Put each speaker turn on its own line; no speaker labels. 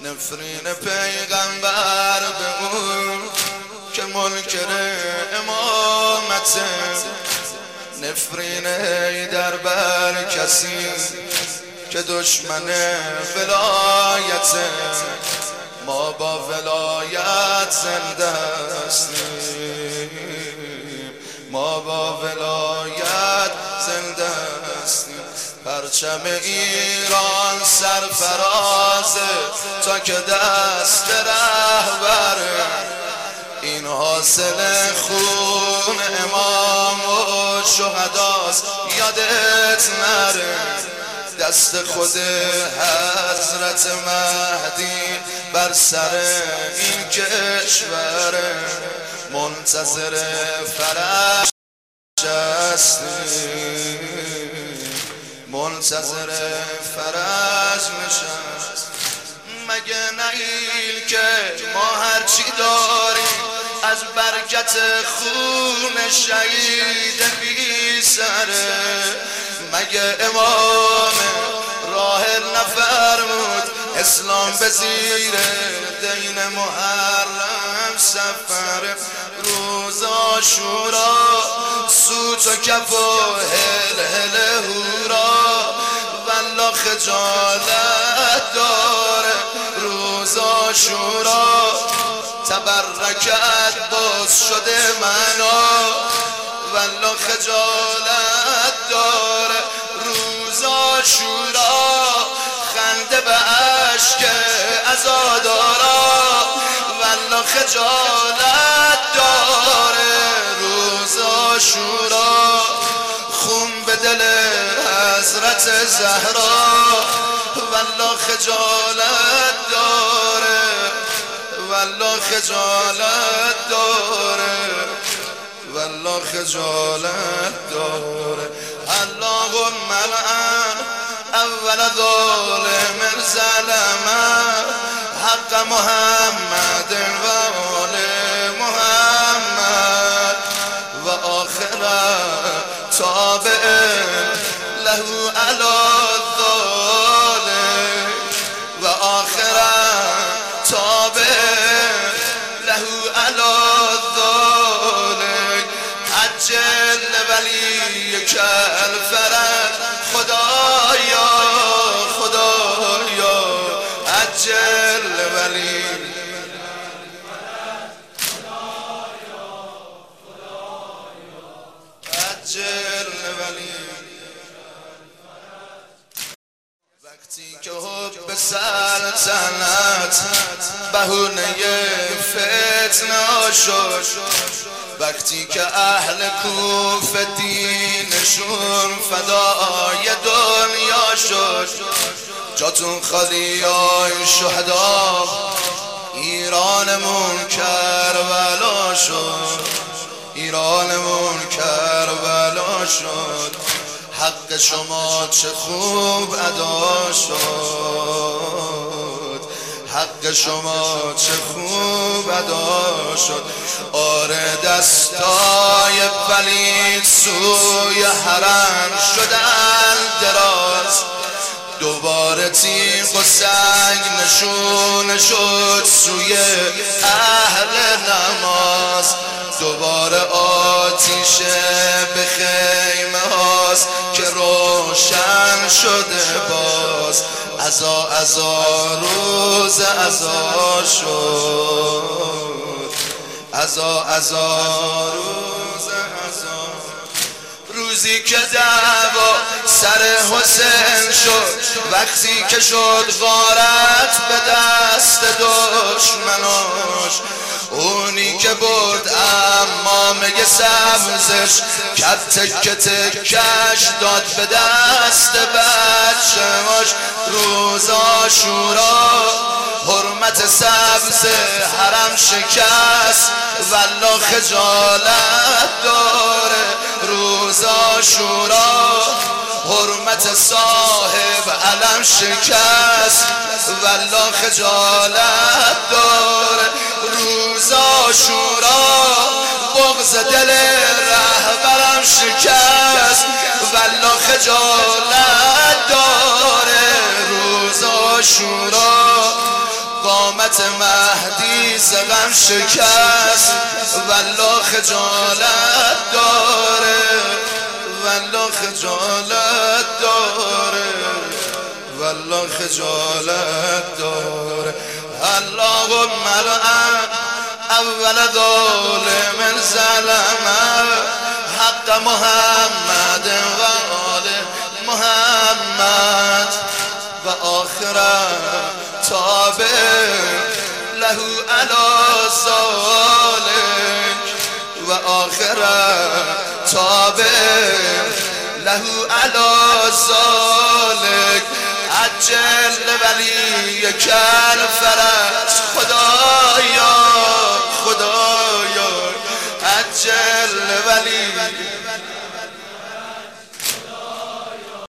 نفرین پیغمبر به اون که منکر امامت، نفرین حیدر بر کسی که دشمن ولایت. ما با ولایت زنده هستیم، ما با ولایت زنده هستیم. پرچم ایران سرفرازه تا که دست رهبر، این حاصل خون امام و شهداست یادت نره. دست خود حضرت مهدی بر سر این کشور، منتظر فرج هستیم، منتظر فرج نشست. مگه نیل که ما هرچی داریم از برکت خون شهید بی سره؟ مگه امام راحل نفرمود اسلام به زیر دین محرم سفر؟ روز عاشورا سوت و کف و هل هل هورا، والله خجالت داره روز عاشورا. تبرکت باز شده منا، والله خجالت داره روز عاشورا. خنده به اشک عزادارا، والله خجالت داره روز عاشورا. خون به دل حضرت زهرا، والله خجالت داره، والله خجالت داره، والله خجالت داره. اللهم لعن اول ظالم ظلم حق محمد و آل محمد، و آخر تابع له علی الظالم، و آخر تابع له علی الظالم. عجل ولیک الفرج خدایا، خدایا عجل ولی عجل ولی. وقتی که حب سلطنت بهونه فتنه شد، وقتی که اهل کوفه دینشون فدای دنیا شد، جاتون خالی آی شهدا، ایرانمون کربلا شد، ایرانمون کربلا شد. حق شما چه خوب ادا شد، حق شما چه خوب ادا شد. آره دستای پلید سوی حرم شدن دراز، دوباره تیغ و سنگ نشون شد سوی اهل نماز. دوباره آتیش به خیمه هاست که روشن شده باز. عزا عزا روز عزا شد، عزا عزا روز عزا. روزی که دعوا سر حسین شد، وقتی که شد غارت به دست دشمناش، اونی که برد امامه سبزش کت تک تکش داد به دست بچه‌هاش. روز عاشورا حرمت سبز حرم شکست، والله خجالت داره روز عاشورا. حرمت صاحب علم شکست، والله خجالت داره روز عاشورا. بغض دل رهبرم شکست، والله خجالت داره روز عاشورا. قامت مهدی زغم شکست والله خجالت داره والله خجالت داره والله خجالت داره اللهم لعن اول ظالم ظلم حق محمد و آل محمد و آخر تابع له علی ذلک و آخر تابع له علی ذلک عجل ولی کل فرج خدایا خدایا عجل ولی